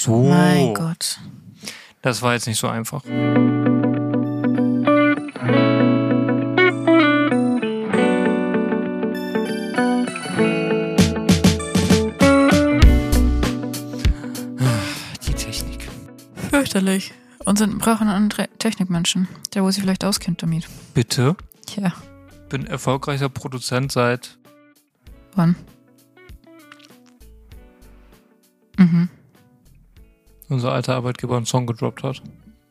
so. Mein Gott. Das war jetzt nicht so einfach. Die Technik. Fürchterlich. Und brauchen einen Technikmenschen, der wo sich vielleicht auskennt damit. Bitte? Ja. Bin erfolgreicher Produzent seit... Wann? Mhm. unser alter Arbeitgeber einen Song gedroppt hat.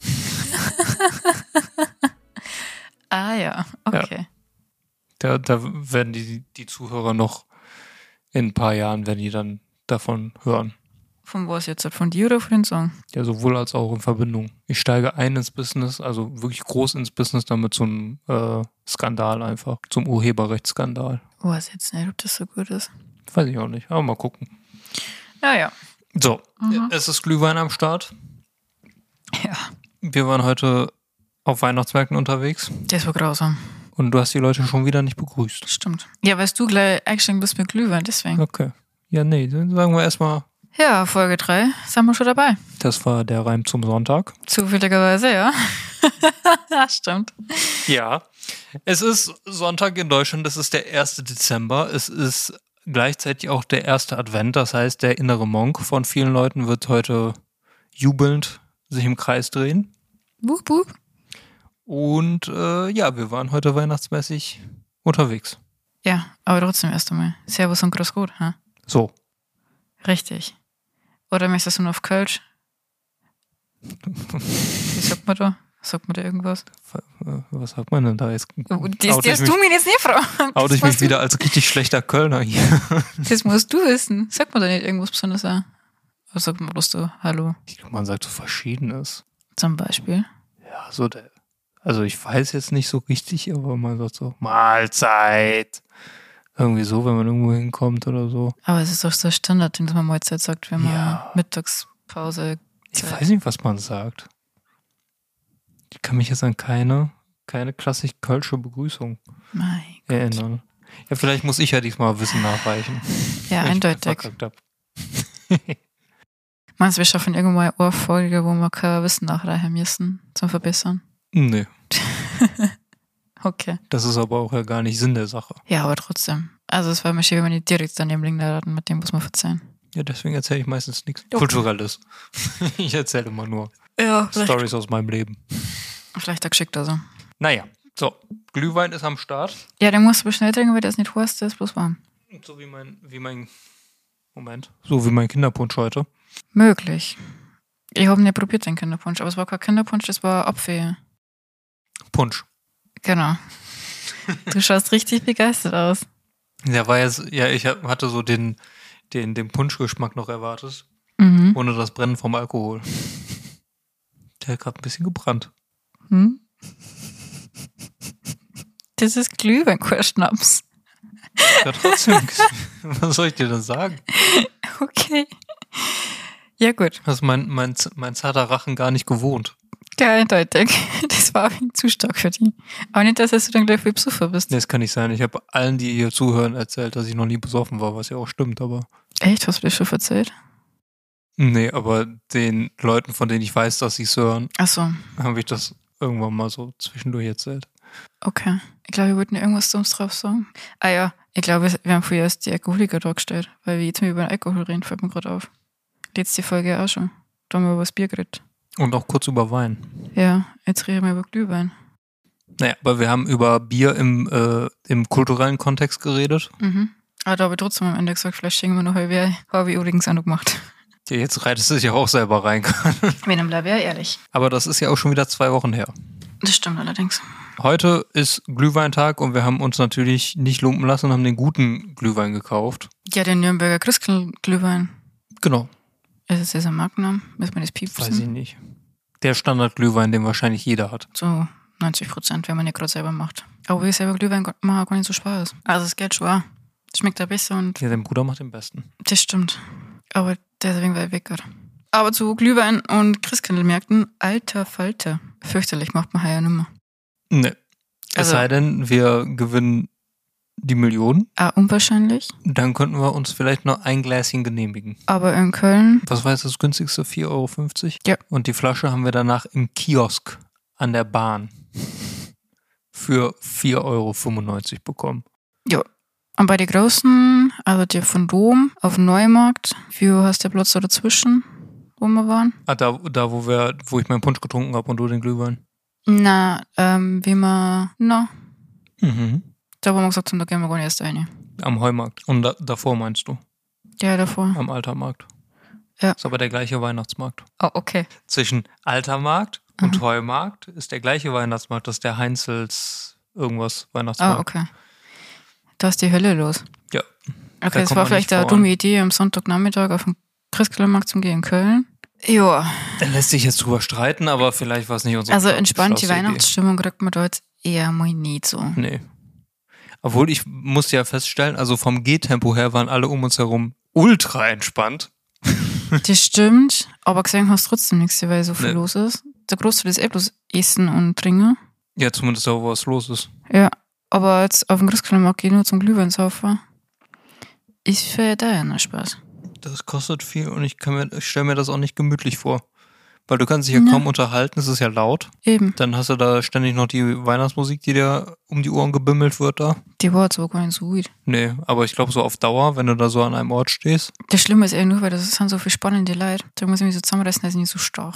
Ah ja, okay. Ja. Da werden die Zuhörer noch in ein paar Jahren, wenn die dann davon hören. Von was jetzt? Von dir oder von den Song? Ja, sowohl als auch in Verbindung. Ich steige ein ins Business, also wirklich groß ins Business, damit zum Skandal einfach, zum Urheberrechtsskandal. Weiß jetzt nicht, ob das so gut ist. Weiß ich auch nicht, aber mal gucken. Ja. So, Es ist Glühwein am Start. Ja. Wir waren heute auf Weihnachtsmärkten unterwegs Das war grausam. und du hast die Leute schon wieder nicht begrüßt. Stimmt. Ja, weißt du gleich eingestiegen bist mit Glühwein, deswegen. Okay. Ja, nee, dann sagen wir erstmal, Ja, Folge 3 sind wir schon dabei. das war der Reim zum Sonntag. Zufälligerweise, ja. Stimmt. Ja, es ist Sonntag in Deutschland, es ist der 1. Dezember, es ist gleichzeitig auch der erste Advent, das heißt, der innere Monk von vielen Leuten wird heute jubelnd sich im Kreis drehen. Wup, wup. Und wir waren heute weihnachtsmäßig unterwegs. Ja, aber trotzdem erst einmal. Servus und Grüß Gott, ha? So. Richtig. Oder möchtest du nur auf Kölsch? Wie sagt man da? Sagt man da irgendwas? Was sagt man denn da jetzt? Das darfst du mir jetzt nicht fragen. Oute ich mich wieder als richtig schlechter Kölner hier. Das musst du wissen. Sagt man da nicht irgendwas Besonderes auch? Oder sagt man bloß so Hallo? Ich glaube, man sagt so Verschiedenes. Zum Beispiel? Ja, so also ich weiß jetzt nicht so richtig, aber man sagt so Mahlzeit. Irgendwie so, wenn man irgendwo hinkommt oder so. Aber es ist doch so Standard, dass man Mahlzeit sagt, wenn man Mittagspause. Ich weiß nicht, was man sagt. Ich kann mich jetzt an keine klassisch kölsche Begrüßung erinnern. Ja, vielleicht muss ich ja diesmal Wissen nachreichen. Ja, eindeutig. Hab. Meinst du, wir schaffen irgendwann eine Folge, wo wir kein Wissen nachreichen müssen, zum Verbessern? Nee. Okay. Das ist aber auch ja gar nicht Sinn der Sache. Ja, aber trotzdem. Also es war mir schön, wenn wir nicht direkt daneben liegen laden, mit dem muss man verzeihen. Ja, deswegen erzähle ich meistens nichts Kulturelles. Ich erzähle immer nur Stories aus meinem Leben. Vielleicht auch geschickt also. Naja, so. Glühwein ist am Start. Ja, den musst du aber schnell trinken, weil der ist nicht heiß, der ist bloß warm. So wie mein Kinderpunsch heute. Möglich. Ich habe nicht probiert den Kinderpunsch, aber es war kein Kinderpunsch, das war Apfel. Punsch. Genau. Du schaust richtig begeistert aus. Der war jetzt, ich hatte so den Punschgeschmack noch erwartet. Mhm. Ohne das Brennen vom Alkohol. Der hat gerade ein bisschen gebrannt. Hm? Das ist Glühwein, kein Schnaps. Ja, trotzdem. Was soll ich dir denn sagen? Okay. Ja, gut. Das ist mein zarter Rachen gar nicht gewohnt. Ja, eindeutig. Das war zu stark für die. Aber nicht, dass du dann gleich viel Besucher bist. Nee, das kann nicht sein. Ich habe allen, die hier zuhören, erzählt, dass ich noch nie besoffen war, was ja auch stimmt, aber... Echt? Hast du das schon erzählt? Nee, aber den Leuten, von denen ich weiß, dass sie es hören, Ach so. habe ich das irgendwann mal so zwischendurch erzählt. Okay. Ich glaube, wir wollten irgendwas dummes drauf sagen. Ah ja, ich glaube, wir haben früher erst die Alkoholiker dargestellt, weil wir jetzt mal über den Alkohol reden, fällt mir gerade auf. Letzte Folge auch schon. Da haben wir über das Bier geredet. Und auch kurz über Wein. Ja, jetzt reden wir über Glühwein. Naja, aber wir haben über Bier im kulturellen Kontext geredet. Mhm. Aber da habe ich trotzdem am Ende gesagt, vielleicht schenken wir noch halbe, habe ich übrigens auch noch gemacht. Ja, jetzt reitest du dich ja auch selber rein. Wenn dann bleibe ich ja ehrlich. Aber das ist ja auch schon wieder 2 Wochen her. Das stimmt allerdings. Heute ist Glühweintag und wir haben uns natürlich nicht lumpen lassen und haben den guten Glühwein gekauft. Ja, den Nürnberger Christkindl-Glühwein. Genau. Ist es dieser Markenname? Müssen wir das piepsen? Weiß ich nicht. Der Standard-Glühwein, den wahrscheinlich jeder hat. So 90%, wenn man nicht gerade selber macht. Aber wie selber Glühwein machen gar nicht so Spaß. Also es geht schon auch. Schmeckt da besser und... Ja, dein Bruder macht den besten. Das stimmt. Aber der ist ein wenig weit weg gerade. Aber zu Glühwein und Christkindlmärkten, alter Falter. Fürchterlich macht man heuer nimmer. Nee. Es Also- sei denn, wir gewinnen die Millionen. Unwahrscheinlich. Dann könnten wir uns vielleicht noch ein Gläschen genehmigen. Aber in Köln. Was war jetzt das günstigste? 4,50 €? Ja. Und die Flasche haben wir danach im Kiosk an der Bahn für 4,95 € bekommen. Ja. Und bei den großen, also der von Dom auf dem Neumarkt, wie heißt der Platz da dazwischen, wo wir waren? Da wo ich meinen Punsch getrunken habe und du den Glühwein. Na, wie wir, Mhm. da wo wir gesagt haben, da gehen wir gar nicht erst rein. Am Heumarkt. Und davor meinst du? Ja, davor. Am Altermarkt. Ja. Ist aber der gleiche Weihnachtsmarkt. Oh, okay. Zwischen Altermarkt und Heumarkt ist der gleiche Weihnachtsmarkt. Das ist der Heinzels irgendwas Weihnachtsmarkt. Okay. Da ist die Hölle los. Ja. Okay, Da das kommt war man vielleicht nicht eine voran. dumme Idee, am Sonntagnachmittag auf den Christkindlmarkt zu gehen in Köln. Ja. Da lässt sich jetzt drüber streiten, aber vielleicht war es nicht unsere Also entspannte schlauste Idee. Weihnachtsstimmung kriegt man da jetzt eher mal nicht so. Nee. Obwohl ich musste ja feststellen, also vom Gehtempo her waren alle um uns herum ultra entspannt. Das stimmt, aber gesehen hast du trotzdem nichts, weil so viel Nee. los ist. Der Großteil ist bloß Essen und Trinken. Ja, zumindest da, wo was los ist. Ja, aber jetzt auf dem Christkindlmarkt gehen nur zum Glühwein saufen. Ist für da ja noch Spaß. Das kostet viel und ich stelle mir das auch nicht gemütlich vor. Weil du kannst dich ja Ja. kaum unterhalten, es ist ja laut. Eben, Dann hast du da ständig noch die Weihnachtsmusik, die dir um die Ohren gebimmelt wird da. die war jetzt aber gar nicht so gut. Nee, aber ich glaube so auf Dauer, wenn du da so an einem Ort stehst. Das Schlimme ist eher nur, weil das sind so viele spannende Leute. Da muss ich mich so zusammenreißen, dass ich nicht so stark.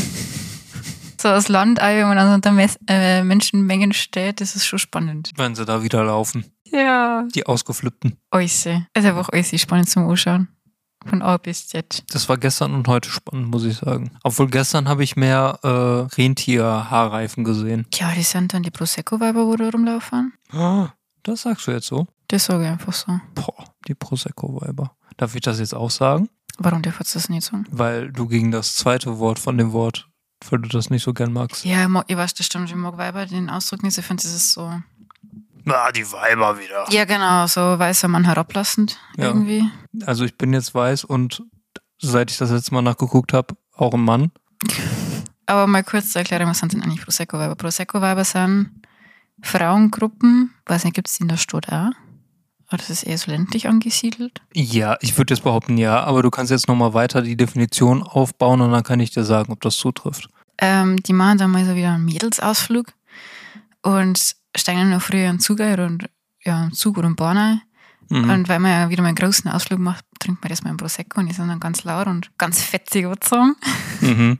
So das Landei, wenn man an so unter Menschenmengen steht, das ist schon spannend. Wenn sie da wieder laufen. Ja. Die Ausgeflippten. Alles. Es ist einfach alles spannend zum Anschauen. Von A bis Z. Das war gestern und heute spannend, muss ich sagen. Obwohl gestern habe ich mehr Rentier-Haarreifen gesehen. Ja, die sind dann die Prosecco-Weiber, wo da rumlaufen. Ah, das sagst du jetzt so? Das sage ich einfach so. Boah, die Prosecco-Weiber. Darf ich das jetzt auch sagen? Warum darf ich das nicht sagen? Weil du gegen das zweite Wort von dem Wort, weil du das nicht so gern magst. Ja, ich weiß, das stimmt. Ich mag Weiber den Ausdruck nicht. Ich finde, das ist so. Ah, die Weiber wieder. Ja, genau. So weißer Mann herablassend Ja. irgendwie. Also ich bin jetzt weiß und seit ich das letzte Mal nachgeguckt habe, auch ein Mann. Aber mal kurz zur Erklärung, was sind denn eigentlich Prosecco-Weiber? Prosecco-Weiber sind Frauengruppen. Weiß nicht, gibt es die in der Stadt auch? Oder das ist eher so ländlich angesiedelt? Ja, ich würde jetzt behaupten ja, aber du kannst jetzt nochmal weiter die Definition aufbauen und dann kann ich dir sagen, ob das zutrifft. Die machen dann mal so wieder einen Mädelsausflug und steigen dann noch früher in Zug ein und ja, einen Zug oder einen Bahn ein. Mhm. Und weil man ja wieder mal einen großen Ausflug macht, trinkt man das mal einen Prosecco und die sind dann ganz laut und ganz fetzig, würde ich sagen. Mhm.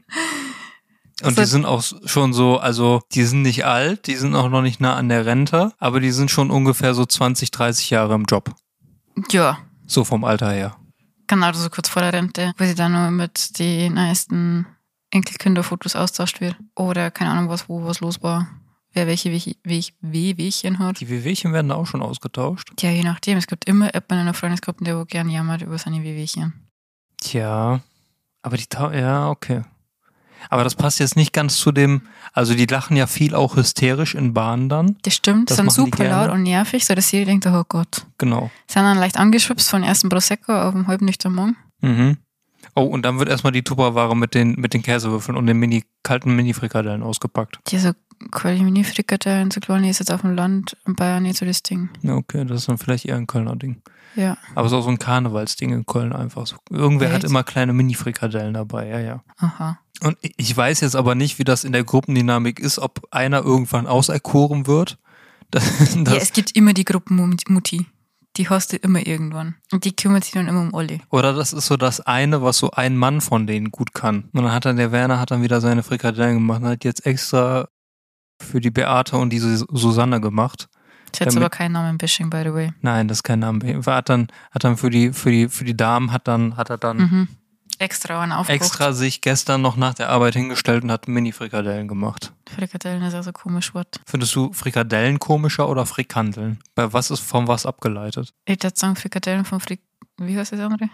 Und Also- die sind auch schon so, also die sind nicht alt, die sind auch noch nicht nah an der Rente, aber die sind schon ungefähr so 20, 30 Jahre im Job. Ja, So vom Alter her. genau, so kurz vor der Rente, wo sie dann nur mit den neuesten Enkelkinderfotos austauscht wird. Oder keine Ahnung, wo was los war. Wer welche Wehwehchen hat. Die Wehwehchen werden da auch schon ausgetauscht. Ja, je nachdem. Es gibt immer jemanden in einer Freundesgruppe, der wo gern jammert über seine Wehwehchen. Tja, aber ja, okay. Aber das passt jetzt nicht ganz zu dem, also die lachen ja viel auch hysterisch in Bahnen dann. Das stimmt, Das sind machen die super gerne. laut und nervig, so dass jeder denkt, oh Gott. Genau. Sind dann leicht angeschwipst von ersten Prosecco auf dem halbnüchternen Morgen. Mhm. Oh, und dann wird erstmal die Tupperware mit den Käsewürfeln und den kalten Mini-Frikadellen ausgepackt. Diese Mini-Frikadellen, so kleine ist jetzt auf dem Land in Bayern nicht so das Ding. Ja, okay, das ist dann vielleicht eher ein Kölner Ding. Ja, Aber es ist auch so ein Karnevalsding in Köln einfach. So. Irgendwer hat Echt? immer kleine Mini-Frikadellen dabei, ja, ja. aha. Und ich weiß jetzt aber nicht, wie das in der Gruppendynamik ist, ob einer irgendwann auserkoren wird. Ja, es gibt immer die Gruppenmutti. Die hast du immer irgendwann. Und die kümmert sich dann immer um alle. Oder das ist so das eine, was so ein Mann von denen gut kann. Und dann hat dann der Werner wieder seine Frikadellen gemacht und hat jetzt extra für die Beate und diese Susanne gemacht. Das ist jetzt Damit- aber kein Namenbashing, by the way. Nein, das ist kein Name. Hat dann für die Damen hat er dann Mhm. Extra einen aufgekocht. extra sich gestern noch nach der Arbeit hingestellt und hat Mini-Frikadellen gemacht. Frikadellen ist also komisch Wort. Findest du Frikadellen komischer oder Frikandeln? Bei was ist von was abgeleitet? Ich würde sagen Frikadellen von Wie heißt das andere?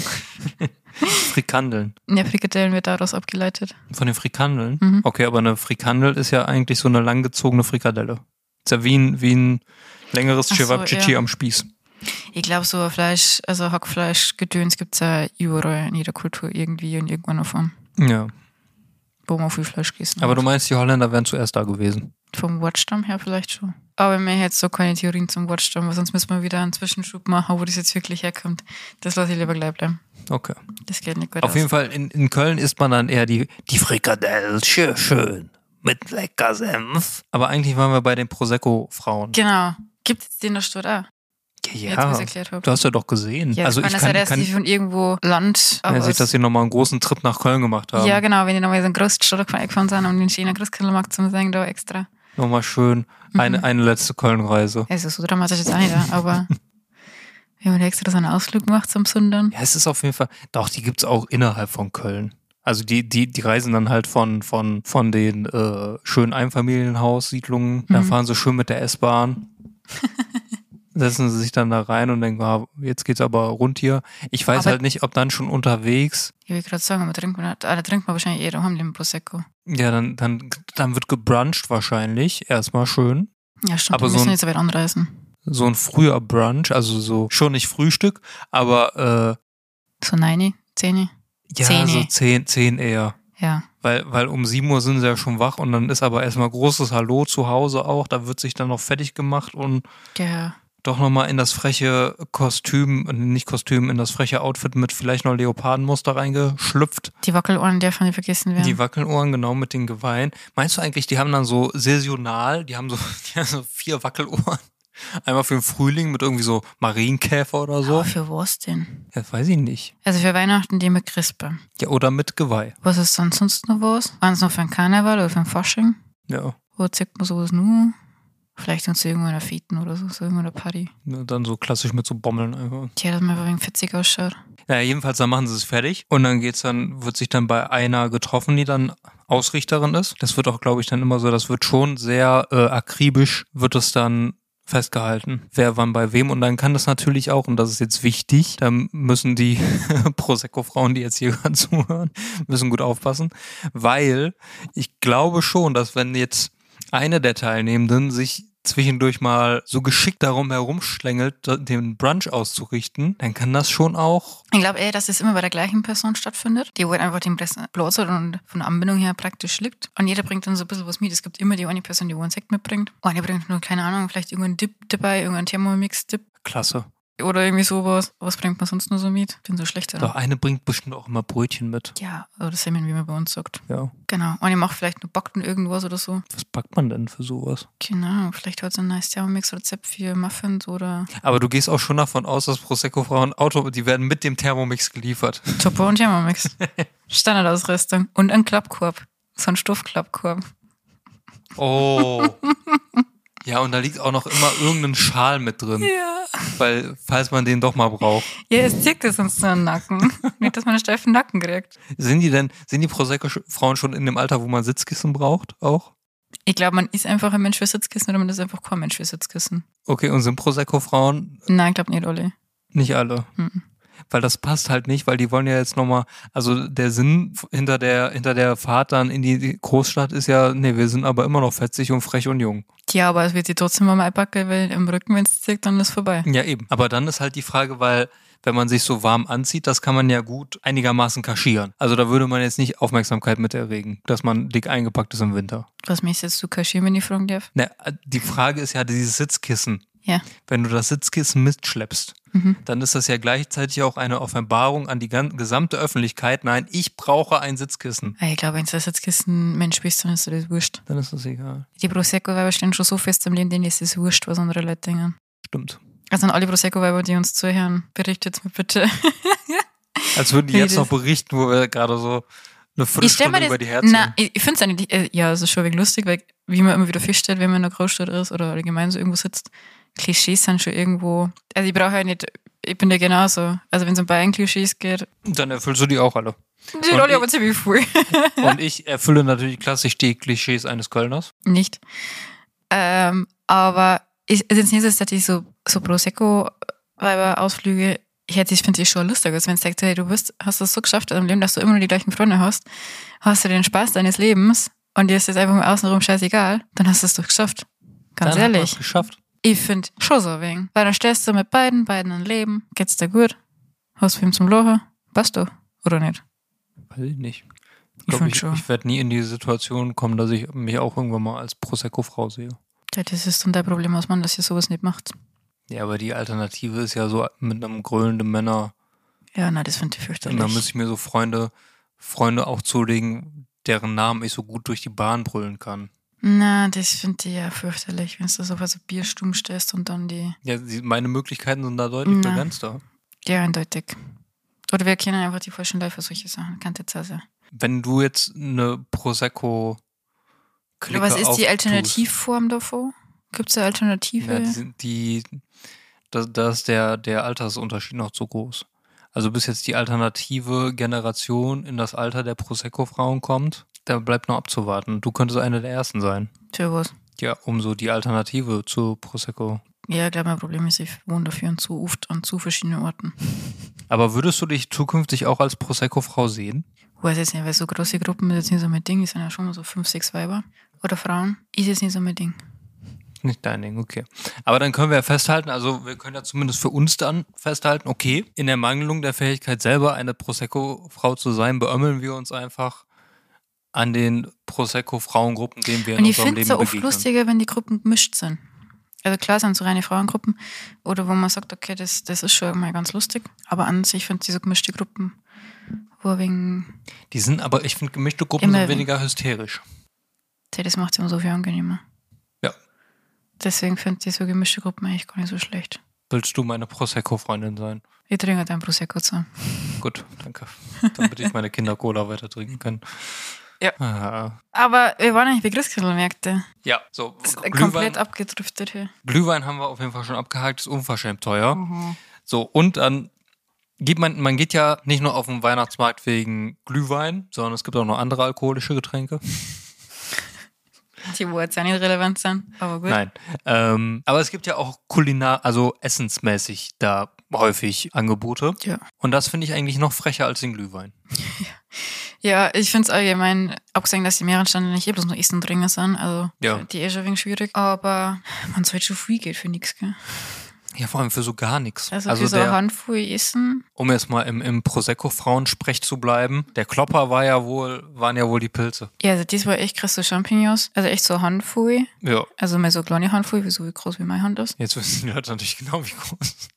Frikandeln. Ja, Frikadellen wird daraus abgeleitet. Von den Frikandeln? Mhm. Okay, aber eine Frikandel ist ja eigentlich so eine langgezogene Frikadelle. Ist ja wie ein längeres Ach so, Cevapcici ja. am Spieß. Ich glaube, so Fleisch, also Hackfleisch-Gedöns gibt es ja überall in jeder Kultur irgendwie in irgendeiner Form, Ja. wo man viel Fleisch gegessen Aber hat. du meinst, die Holländer wären zuerst da gewesen? Vom Wortstamm her vielleicht schon. Aber mir jetzt so keine Theorien zum Wortstamm, weil sonst müssen wir wieder einen Zwischenschub machen, wo das jetzt wirklich herkommt. Das lasse ich lieber gleich bleiben. Okay. Das geht nicht gut Auf aus. jeden Fall, in Köln isst man dann eher die Frikadelle, schön, mit lecker Senf. Aber eigentlich waren wir bei den Prosecco-Frauen. Genau. Gibt es den in der Stadt auch? Jetzt, wo ich es erklärt habe. Du hast ja doch gesehen. Ja, also ich kann, dass die von irgendwo Land ja, sieht, dass sie nochmal einen großen Trip nach Köln gemacht haben. Ja, genau, wenn die nochmal so einen großen Stadt gefahren sind, um den schönen Christkindlmarkt zu sagen, da extra. Nochmal schön eine letzte Köln-Reise. Also so dramatisch jetzt auch nicht, aber wir haben extra so einen Ausflug gemacht zum Sundern. Ja, es ist auf jeden Fall, doch, die gibt's auch innerhalb von Köln. Also die reisen dann halt von den schönen Einfamilienhaussiedlungen, dann fahren sie schön mit der S-Bahn. Setzen sie sich dann da rein und denken, jetzt geht's aber rund hier. Ich weiß halt nicht, ob dann schon unterwegs. Ich will gerade sagen, da trinkt man wahrscheinlich eher daheim den Prosecco. Ja, dann wird gebruncht wahrscheinlich. Erstmal schön. Ja, stimmt, aber wir müssen jetzt so weit anreisen. So ein früher Brunch, also so schon nicht Frühstück, aber so 9, 10? Ja, 10. so 10 eher. Ja. Weil um 7 Uhr sind sie ja schon wach und dann ist aber erstmal großes Hallo zu Hause auch. Da wird sich dann noch fertig gemacht und doch nochmal in das freche in das freche Outfit mit vielleicht noch Leopardenmuster reingeschlüpft. Die Wackelohren dürfen nicht vergessen werden. Die Wackelohren, genau, mit den Geweihen. Meinst du eigentlich, die haben dann so saisonal, die haben so 4 Wackelohren? Einmal für den Frühling mit irgendwie so Marienkäfer oder so. Aber für was denn? Ja, weiß ich nicht. Also für Weihnachten die mit Crispe. Ja, oder mit Geweih. Was ist sonst noch was? Waren es noch für einen Karneval oder für einen Fasching? Ja. Wo zeigt man sowas nur? Vielleicht uns irgendwo in der Feten oder so irgendeiner Party. Ja, dann so klassisch mit so Bommeln einfach. Tja, dass man einfach wegen fetzig ausschaut. Naja, jedenfalls, dann machen sie es fertig und dann wird sich dann bei einer getroffen, die dann Ausrichterin ist. Das wird auch, glaube ich, dann immer so, das wird schon sehr akribisch, wird es dann festgehalten, wer wann bei wem. Und dann kann das natürlich auch, und das ist jetzt wichtig, da müssen die Prosecco-Frauen, die jetzt hier gerade zuhören, müssen gut aufpassen, weil ich glaube schon, dass wenn jetzt eine der Teilnehmenden sich zwischendurch mal so geschickt darum herumschlängelt, den Brunch auszurichten, dann kann das schon auch... Ich glaube dass es immer bei der gleichen Person stattfindet, die halt einfach den Platz hat und von der Anbindung her praktisch liegt. Und jeder bringt dann so ein bisschen was mit. Es gibt immer die eine Person, die einen Sekt mitbringt. Eine bringt nur, keine Ahnung, vielleicht irgendeinen Dip dabei, irgendeinen Thermomix-Dip. Klasse. Oder irgendwie sowas. Was bringt man sonst nur so mit? Bin so schlecht daran. Doch, eine bringt bestimmt auch immer Brötchen mit. Ja, oder Semmeln, wie man bei uns sagt. Ja. Genau. Und ich mache vielleicht nur Backen irgendwas oder so. Was backt man denn für sowas? Genau, vielleicht hat so ein nice Thermomix-Rezept für Muffins oder... Aber du gehst auch schon davon aus, dass Prosecco-Frauen die werden mit dem Thermomix geliefert. Tupper und Thermomix. Standardausrüstung. Und ein Klappkorb. So ein Stoffklappkorb. Oh. Ja, und da liegt auch noch immer irgendein Schal mit drin. Ja. Weil, falls man den doch mal braucht. Ja, es zirkt es uns nur im Nacken. Nicht, dass man einen steifen Nacken kriegt. Sind die Prosecco-Frauen schon in dem Alter, wo man Sitzkissen braucht, auch? Ich glaube, man ist einfach ein Mensch für Sitzkissen oder man ist einfach kein Mensch für Sitzkissen. Okay, und sind Prosecco-Frauen? Nein, ich glaube nicht alle. Nicht alle. Mhm. Weil das passt halt nicht, weil die wollen ja jetzt nochmal, also der Sinn hinter der Fahrt dann in die Großstadt ist ja, nee, wir sind aber immer noch fetzig und frech und jung. Ja, aber es wird sie trotzdem mal einpacken, weil im Rücken, wenn es zirkt, dann ist vorbei. Ja, eben. Aber dann ist halt die Frage, weil wenn man sich so warm anzieht, das kann man ja gut einigermaßen kaschieren. Also da würde man jetzt nicht Aufmerksamkeit mit erregen, dass man dick eingepackt ist im Winter. Was möchtest jetzt du kaschieren, wenn ich fragen darf? Ne, die Frage ist ja dieses Sitzkissen. Ja. Wenn du das Sitzkissen mitschleppst, dann ist das ja gleichzeitig auch eine Offenbarung an die gesamte Öffentlichkeit. Nein, ich brauche ein Sitzkissen. Ich glaube, wenn du ein Sitzkissen-Mensch bist, dann ist dir das wurscht. Dann ist das egal. Die Prosecco-Weiber stehen schon so fest im Leben, denen ist es wurscht, was andere Leute denken. Stimmt. Also an alle Prosecco-Weiber, die uns zuhören, berichtet mir bitte. Als würden die jetzt noch berichten, wo wir gerade so eine Viertelstunde über die Herzen... Nein, ich finde es eigentlich, ja, es ist schon wirklich lustig, weil wie man immer wieder feststellt, wenn man in einer Großstadt ist oder allgemein so irgendwo sitzt, Klischees sind schon irgendwo, also ich brauche ja nicht, ich bin ja genauso, also wenn es um Bayern-Klischees geht. Dann erfüllst du die auch alle. Die sind alle aber ziemlich viel. Und ich erfülle natürlich klassisch die Klischees eines Kölners. Nicht. Aber also jetzt nicht so, dass ich so Prosecco-Ausflüge, ich finde ich schon lustig, als wenn es sagt, hey, hast das so geschafft im Leben, dass du immer nur die gleichen Freunde hast du den Spaß deines Lebens und dir ist jetzt einfach mal außenrum scheißegal, dann hast du es doch geschafft. Ganz dann ehrlich. Hast du es geschafft. Ich finde schon so ein wenig. Weil dann stehst du mit beiden ein Leben, geht's dir gut, hast du ihm zum Lachen, passt du, oder nicht? Weiß ich nicht. Ich werde nie in die Situation kommen, dass ich mich auch irgendwann mal als Prosecco-Frau sehe. Ja, das ist dann dein Problem als Mann, dass ihr sowas nicht macht. Ja, aber die Alternative ist ja so mit einem grölenden Männer. Ja, na, das finde ich fürchterlich. Und dann müsste ich mir so Freunde auch zulegen, deren Namen ich so gut durch die Bahn brüllen kann. Na, das finde ich ja fürchterlich, wenn du so auf so Bier stumm stellst und dann die... Ja, meine Möglichkeiten sind da deutlich begrenzter. Ja, eindeutig. Oder wir kennen einfach die falschen Leute für solche Sachen. Kann jetzt auch sein. Wenn du jetzt eine Prosecco-Clique was ist die Alternativform davon? Gibt es eine Alternative? Ja, da ist der Altersunterschied noch zu groß. Also bis jetzt die alternative Generation in das Alter der Prosecco-Frauen kommt, da bleibt noch abzuwarten. Du könntest eine der ersten sein. Für was? Ja, um so die Alternative zu Prosecco. Ja, ich glaube, mein Problem ist, ich wohne dafür zu oft an zu verschiedenen Orten. Aber würdest du dich zukünftig auch als Prosecco-Frau sehen? Ich weiß jetzt nicht, weil so große Gruppen ist jetzt nicht so mein Ding. Es sind ja schon mal so 5, 6 Weiber oder Frauen. Ist jetzt nicht so mein Ding. Nicht dein Ding, okay. Aber dann können wir ja festhalten, also wir können ja zumindest für uns dann festhalten, okay, in der Mangelung der Fähigkeit selber eine Prosecco-Frau zu sein, beömmeln wir uns einfach an den Prosecco-Frauengruppen, denen wir in unserem Leben begegnen. Und ich finde es so oft lustiger, wenn die Gruppen gemischt sind. Also klar sind so reine Frauengruppen oder wo man sagt, okay, das ist schon mal ganz lustig, aber an sich finde ich diese gemischte Gruppen, wo wegen... Die sind aber, ich finde gemischte Gruppen sind weniger hysterisch. Das macht es immer so viel angenehmer. Ja. Deswegen finde ich so gemischte Gruppen eigentlich gar nicht so schlecht. Willst du meine Prosecco-Freundin sein? Ich trinke dein Prosecco zusammen. Gut, danke. Damit ich meine Kinder Cola weiter trinken kann. Ja. Aber wir waren eigentlich bei Christkindlmärkte. Ja, so. Komplett abgedriftet hier. Glühwein haben wir auf jeden Fall schon abgehakt, ist unverschämt teuer. So, und dann man geht ja nicht nur auf den Weihnachtsmarkt wegen Glühwein, sondern es gibt auch noch andere alkoholische Getränke. Die wo jetzt ja nicht relevant sind, aber gut. Nein. Aber es gibt ja auch also essensmäßig da häufig Angebote. Ja. Und das finde ich eigentlich noch frecher als den Glühwein. Ja, ich finde es allgemein, abgesehen, dass die Meeresstände nicht bloß noch Essen dringend sind, also die ist schon ein wenig schwierig, aber man sollte schon viel Geld für nichts, gell? Ja, vor allem für so gar nichts. Also für so eine Handvoll Essen. Um jetzt mal im Prosecco-Frauensprech zu bleiben, der Klopper waren ja wohl die Pilze. Ja, also das war echt krass, so Champignons, also echt so eine Handvoll. Ja. Also mal so eine kleine Handvoll, so groß wie meine Hand ist. Jetzt wissen die Leute natürlich genau, wie groß.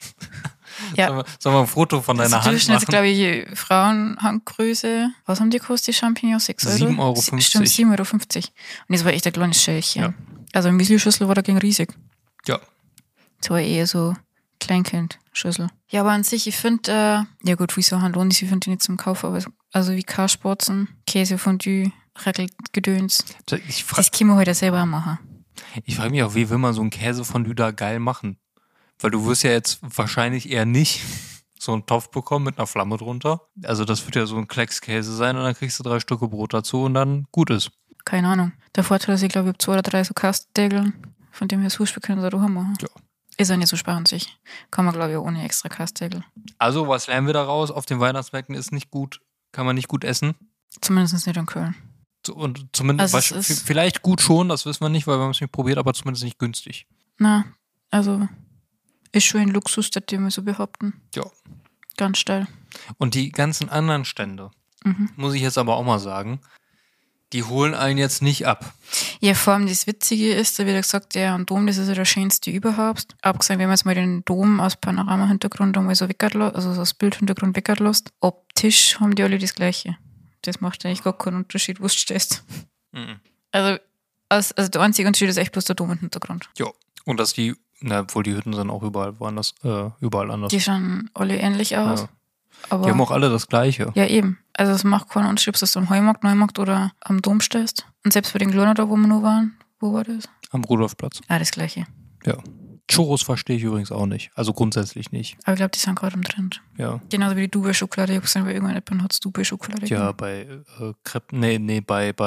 Ja. Sollen wir ein Foto von deiner Hand machen? Durchschnitt, glaube ich, Frauenhandgröße. Was haben die gekostet, die Champignons? 6 Euro? 7,50 Euro. Stimmt, 7,50 Euro. Und das war echt ein kleines Schälchen. Ja. Also eine Müsli-Schüssel war dagegen riesig. Ja. Das war eher so Kleinkind-Schüssel. Ja, aber an sich, ich finde, ja gut, wie so Handlohn ist, ich finde die nicht zum Kaufen, aber also wie Karspatzen, Käsefondue, Rackelgedöns. Das können wir heute selber machen. Ich frage mich auch, wie will man so einen Käsefondue da geil machen? Weil du wirst ja jetzt wahrscheinlich eher nicht so einen Topf bekommen mit einer Flamme drunter. Also das wird ja so ein Kleckskäse sein und dann kriegst du 3 Stücke Brot dazu und dann gut ist. Keine Ahnung. Der Vorteil ist, ich glaube, ich habe 2 oder 3 so Kastdeckeln, von dem her das Huschbe können wir da machen. Ja. Ist ja nicht so sparen sich. Kann man, glaube ich, auch ohne extra Kastdeckel. Also, was lernen wir daraus? Auf den Weihnachtsmärkten ist nicht gut, kann man nicht gut essen. Zumindest nicht in Köln. Und zumindest, also vielleicht gut schon, das wissen wir nicht, weil wir haben es nicht probiert, aber zumindest nicht günstig. Na, also ist schon ein Luxus, das wir so behaupten. Ja. Ganz steil. Und die ganzen anderen Stände, muss ich jetzt aber auch mal sagen, die holen einen jetzt nicht ab. Ja, vor allem das Witzige ist, da wird gesagt, ja, ein Dom, das ist ja der schönste überhaupt. Abgesehen, wenn man jetzt mal den Dom aus Panorama-Hintergrund einmal so weglässt, also so das Bildhintergrund weglässt, optisch haben die alle das Gleiche. Das macht eigentlich gar keinen Unterschied, wo du stehst. Mhm. Also der einzige Unterschied ist echt bloß der Dom im Hintergrund. Ja, und dass obwohl die Hütten sind auch überall anders. Die schauen alle ähnlich aus. Ja. Aber die haben auch alle das Gleiche. Ja, eben. Also es macht keinen Unterschied, ob du am Heumarkt, Neumarkt oder am Dom stehst. Und selbst bei den Kleinen da, wo wir nur waren, wo war das? Am Rudolfplatz. Ja, das Gleiche. Ja. Churros verstehe ich übrigens auch nicht. Also grundsätzlich nicht. Aber ich glaube, die sind gerade im Trend. Ja. Genauso wie die Dubai-Schokolade. Ich habe gesehen, bei irgendeiner App hat es Dubai-Schokolade. Ja, bei Crepe,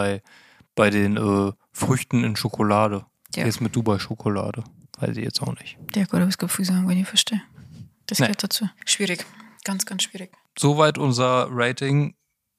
bei den Früchten in Schokolade. Ja. Jetzt mit Dubai-Schokolade. Weiß ich jetzt auch nicht. Ja gut, aber es gibt viele Sachen, wo ich nicht verstehe. Das gehört dazu. Schwierig. Ganz, ganz schwierig. Soweit unser Rating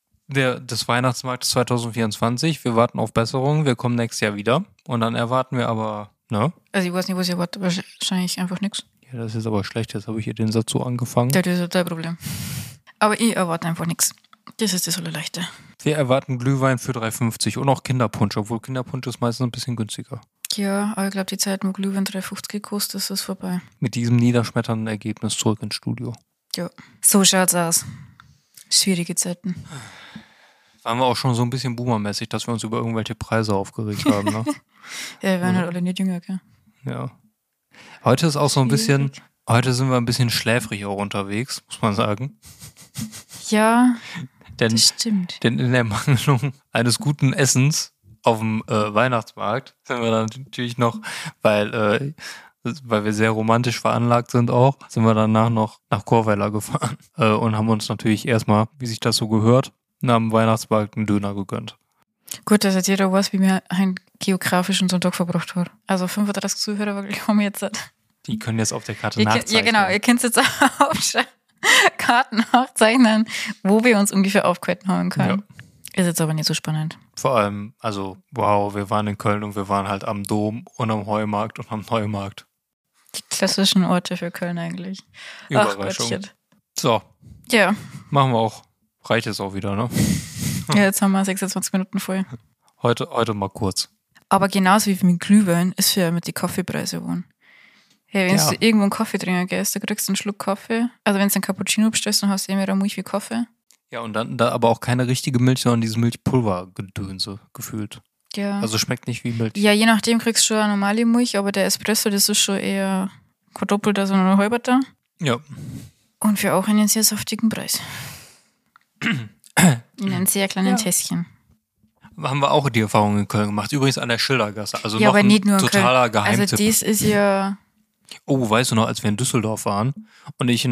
des Weihnachtsmarktes 2024. Wir warten auf Besserung. Wir kommen nächstes Jahr wieder. Und dann erwarten wir aber, ne? Also ich weiß nicht, was ich erwarte. Wahrscheinlich einfach nichts. Ja, das ist aber schlecht. Jetzt habe ich hier den Satz so angefangen. Das ist dein Problem. Aber ich erwarte einfach nichts. Das ist das Allerleichte. Wir erwarten Glühwein für 3,50 und auch Kinderpunsch, obwohl Kinderpunsch ist meistens ein bisschen günstiger. Ja, aber ich glaube, die Zeit, wo Glühwein 3,50 gekostet ist vorbei. Mit diesem niederschmetternden Ergebnis zurück ins Studio. Ja. So schaut's aus. Schwierige Zeiten. Waren wir auch schon so ein bisschen boomermäßig, dass wir uns über irgendwelche Preise aufgeregt haben, ne? Ja, wir waren halt alle nicht jünger, gell? Ja. Heute ist auch so ein bisschen, heute sind wir ein bisschen schläfrig auch unterwegs, muss man sagen. Ja, Denn, das stimmt. denn in der Mangelung eines guten Essens auf dem Weihnachtsmarkt sind wir dann natürlich noch, weil wir sehr romantisch veranlagt sind auch, sind wir danach noch nach Chorweiler gefahren und haben uns natürlich erstmal, wie sich das so gehört, nach dem Weihnachtsmarkt einen Döner gegönnt. Gut, dass jetzt jeder weiß, wie wir einen geografischen Sonntag verbracht haben. Also 35 Zuhörer wirklich haben jetzt. Die können jetzt auf der Karte Ja, nachzeichnen. genau, ihr könnt jetzt auf Karten nachzeichnen, wo wir uns ungefähr aufgehalten haben können. Ja. Ist jetzt aber nicht so spannend. Vor allem, also wow, wir waren in Köln und wir waren halt am Dom und am Heumarkt und am Neumarkt. Die klassischen Orte für Köln eigentlich. Überraschung. Ach Gottchen. So, Ja. machen wir auch. Reicht jetzt auch wieder, ne? Ja, jetzt haben wir 26 Minuten voll. Heute mal kurz. Aber genauso wie mit Glühwein ist für mit die Kaffeepreise geworden. Hey, wenn du irgendwo einen Kaffee trinken gehst, da kriegst du einen Schluck Kaffee. Also wenn du einen Cappuccino bestellst, dann hast du mehr Milch wie Kaffee. Ja, und dann da aber auch keine richtige Milch, sondern dieses Milchpulvergedönse gefühlt. Ja. Also schmeckt nicht wie Milch. Ja, je nachdem kriegst du schon eine normale Milch, aber der Espresso, das ist schon eher kein Doppelter, sondern ein Halberter. Ja. Und für auch einen sehr saftigen Preis. In einem sehr kleinen Tässchen. Haben wir auch die Erfahrung in Köln gemacht. Übrigens an der Schildergasse. Also Ja, noch aber ein nicht nur in totaler Köln. Geheimtipp. Also das ist ja... Oh, weißt du noch, als wir in Düsseldorf waren und ich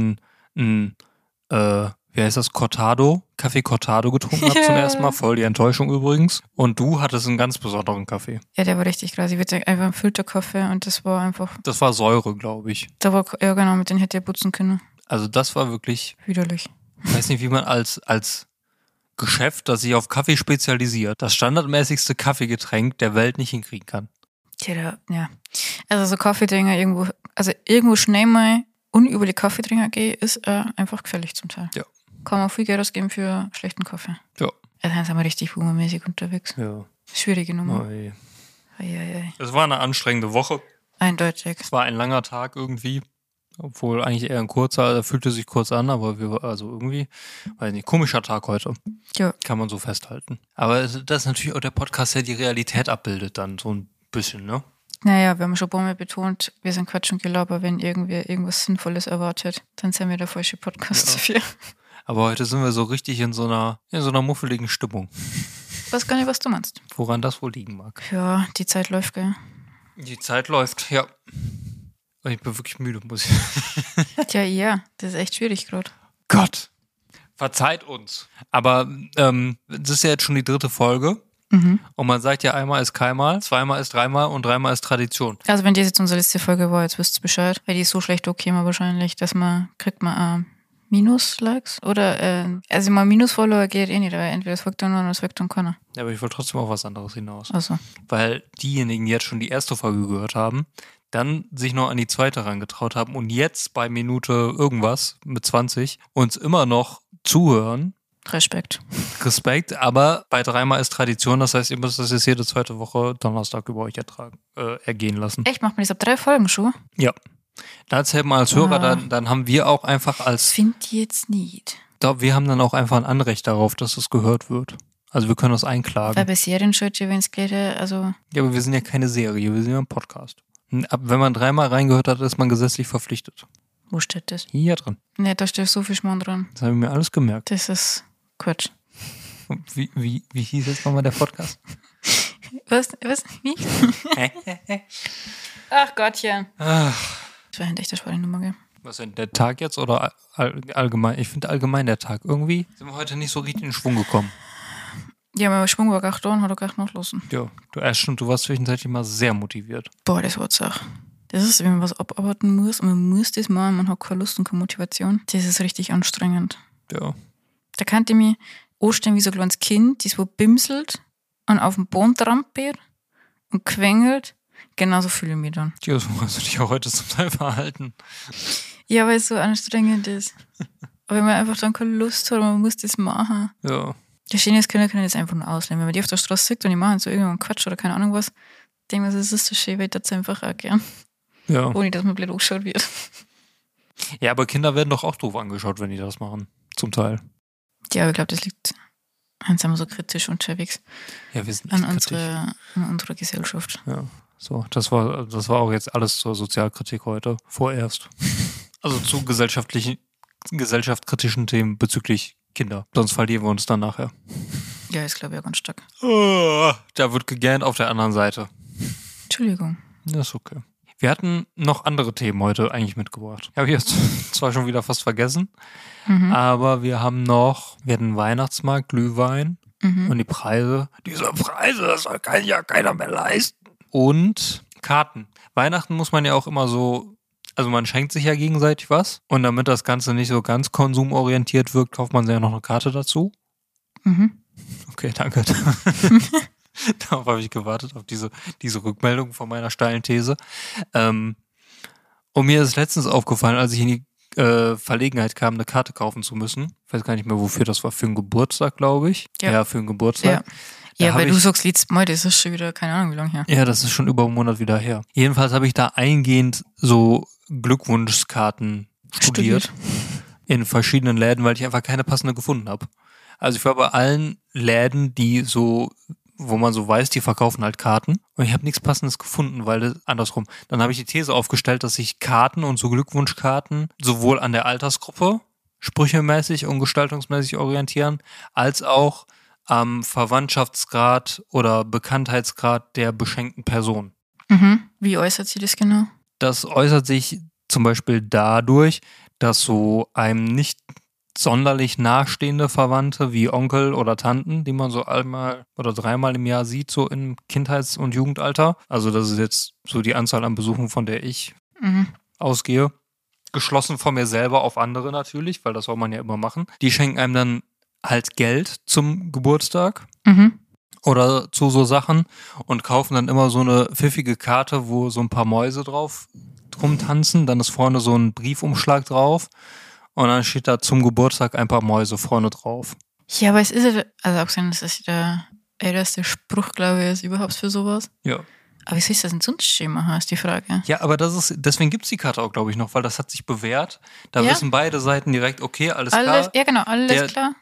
wie heißt das, Kaffee Cortado getrunken habe zum ersten Mal, voll die Enttäuschung übrigens. Und du hattest einen ganz besonderen Kaffee. Ja, der war richtig krass. Ich würde einfach ein Filterkaffee und das war einfach... Das war Säure, glaube ich. Da war, ja genau, mit dem hätte ich putzen können. Also das war wirklich, Widerlich. ich weiß nicht, wie man als Geschäft, das sich auf Kaffee spezialisiert, das standardmäßigste Kaffeegetränk der Welt nicht hinkriegen kann. Ja. Also so Kaffeetrinker irgendwo schnell mal unüberlegt Kaffeetrinker gehen, ist einfach gefährlich zum Teil. Ja. Kann man viel Geld ausgeben für schlechten Kaffee. Ja. Also dann sind wir richtig humormäßig unterwegs. Ja. Schwierige Nummer. Oi. Ei. Es war eine anstrengende Woche. Eindeutig. Es war ein langer Tag irgendwie. Obwohl eigentlich eher ein kurzer, fühlte sich kurz an, aber irgendwie, weiß nicht, komischer Tag heute. Ja. Kann man so festhalten. Aber das ist natürlich auch der Podcast, der die Realität abbildet dann so ein bisschen, ne? Naja, wir haben schon ein paar Mal betont, wir sind Quatsch und Gelaber, wenn irgendwer irgendwas Sinnvolles erwartet, dann sind wir der falsche Podcast dafür. Aber heute sind wir so richtig in so einer muffeligen Stimmung. Ich weiß gar nicht, was du meinst. Woran das wohl liegen mag. Ja, die Zeit läuft, gell? Die Zeit läuft, ja. Und ich bin wirklich müde, muss ich. Ja, das ist echt schwierig gerade. Gott, verzeiht uns. Aber das ist ja jetzt schon die 3. Folge. Mhm. Und man sagt ja, einmal ist keinmal, zweimal ist dreimal und dreimal ist Tradition. Also wenn das jetzt unsere letzte Folge war, jetzt wisst ihr Bescheid. Weil die ist so schlecht okay mal wahrscheinlich, dass kriegt man Minus-Likes? Oder, also mal Minus-Follower geht eh nicht, aber entweder es folgt dann nur oder es folgt dann keiner. Ja, aber ich wollte trotzdem auf was anderes hinaus. Also. Weil diejenigen, die jetzt schon die erste Folge gehört haben, dann sich noch an die zweite rangetraut haben und jetzt bei Minute irgendwas mit 20 uns immer noch zuhören. Respekt, aber bei dreimal ist Tradition, das heißt, ihr müsst das jetzt jede zweite Woche Donnerstag über euch ergehen lassen. Echt, macht man das ab 3 Folgen schon? Ja. Da erzählt man als Hörer, dann haben wir auch einfach Find ich jetzt nicht. Wir haben dann auch einfach ein Anrecht darauf, dass es gehört wird. Also wir können das einklagen. Weil bei Serien-Shirts, wenn es geht, also... Ja, aber wir sind ja keine Serie, wir sind ja ein Podcast. Wenn man 3-mal reingehört hat, ist man gesetzlich verpflichtet. Wo steht das? Hier drin. Ne, da steht so viel Schmarrn dran. Das habe ich mir alles gemerkt. Das ist Quatsch. Wie hieß jetzt nochmal der Podcast? Was? Wie? Ach Gottchen. Ach. Das war echt eine spannende Nummer, gell? Was denn, der Tag jetzt oder allgemein? Ich finde allgemein der Tag. Irgendwie sind wir heute nicht so richtig in Schwung gekommen. Ja, mein Schwung war gerade da und hat er gerade nachlassen. Ja, du warst zwischenzeitlich mal sehr motiviert. Boah, das war Sache. Das ist, wenn man was abarbeiten muss und man muss das machen, man hat keine Lust und keine Motivation. Das ist richtig anstrengend. Ja. Da kann ich mich anstellen wie so ein kleines Kind, das wo bimselt und auf dem Boden trampelt und quengelt. Genauso fühle ich mich dann. Ja, so hast du dich auch heute zum Teil verhalten. Ja, weil es so anstrengend ist. Aber wenn man einfach dann keine Lust hat, man muss das machen. Ja. Die Schönes können das einfach nur auslehnen. Wenn man die auf der Straße sieht und die machen so irgendeinen Quatsch oder keine Ahnung was, denke ich mir, das ist so schön, weil das einfach auch gern. Ja. Ohne dass man blöd angeschaut wird. Ja, aber Kinder werden doch auch doof angeschaut, wenn die das machen. Zum Teil. Ja, aber ich glaube, das liegt, sind wir so kritisch unterwegs Ja, wir sind an nicht kritisch. unserer Gesellschaft. Ja, so. Das war auch jetzt alles zur Sozialkritik heute. Vorerst. Also zu gesellschaftskritischen Themen bezüglich Kinder. Sonst verlieren wir uns dann nachher. Ja, ist glaube ich auch ganz stark. Da wird gegähnt auf der anderen Seite. Entschuldigung. Das ist okay. Wir hatten noch andere Themen heute eigentlich mitgebracht. Habe ich jetzt zwar schon wieder fast vergessen, aber wir hatten einen Weihnachtsmarkt, Glühwein und die Preise. Diese Preise, das kann ja keiner mehr leisten. Und Karten. Weihnachten muss man ja auch immer so, also man schenkt sich ja gegenseitig was und damit das Ganze nicht so ganz konsumorientiert wirkt, kauft man sich ja noch eine Karte dazu. Okay, danke. Darauf habe ich gewartet, auf diese Rückmeldung von meiner steilen These. Und mir ist letztens aufgefallen, als ich in die Verlegenheit kam, eine Karte kaufen zu müssen. Ich weiß gar nicht mehr, wofür das war. Für einen Geburtstag, glaube ich. Ja, für einen Geburtstag. Ja, weil du sagst letztes Mal, das ist schon wieder, keine Ahnung, wie lange her. Ja, das ist schon über einen Monat wieder her. Jedenfalls habe ich da eingehend so Glückwunschkarten studiert. In verschiedenen Läden, weil ich einfach keine passende gefunden habe. Also ich war bei allen Läden, die so, wo man so weiß, die verkaufen halt Karten. Und ich habe nichts Passendes gefunden, weil andersrum. Dann habe ich die These aufgestellt, dass sich Karten und so Glückwunschkarten sowohl an der Altersgruppe sprüchemäßig und gestaltungsmäßig orientieren, als auch am Verwandtschaftsgrad oder Bekanntheitsgrad der beschenkten Person. Wie äußert sie das genau? Das äußert sich zum Beispiel dadurch, dass so einem nicht sonderlich nahestehende Verwandte wie Onkel oder Tanten, die man so einmal oder dreimal im Jahr sieht, so im Kindheits- und Jugendalter. Also das ist jetzt so die Anzahl an Besuchen, von der ich ausgehe. Geschlossen von mir selber auf andere natürlich, weil das soll man ja immer machen. Die schenken einem dann halt Geld zum Geburtstag oder zu so Sachen und kaufen dann immer so eine pfiffige Karte, wo so ein paar Mäuse drauf rumtanzen. Dann ist vorne so ein Briefumschlag drauf. Und dann steht da zum Geburtstag ein paar Mäuse vorne drauf. Ja, aber es ist ja, also abgesehen, das ist der älteste Spruch, glaube ich, ist überhaupt für sowas. Ja. Aber wie soll ich das denn sonst schön machen, ist die Frage. Ja, aber deswegen gibt es die Karte auch, glaube ich, noch, weil das hat sich bewährt. Da wissen beide Seiten direkt, okay, alles klar. Ja, genau, alles klar.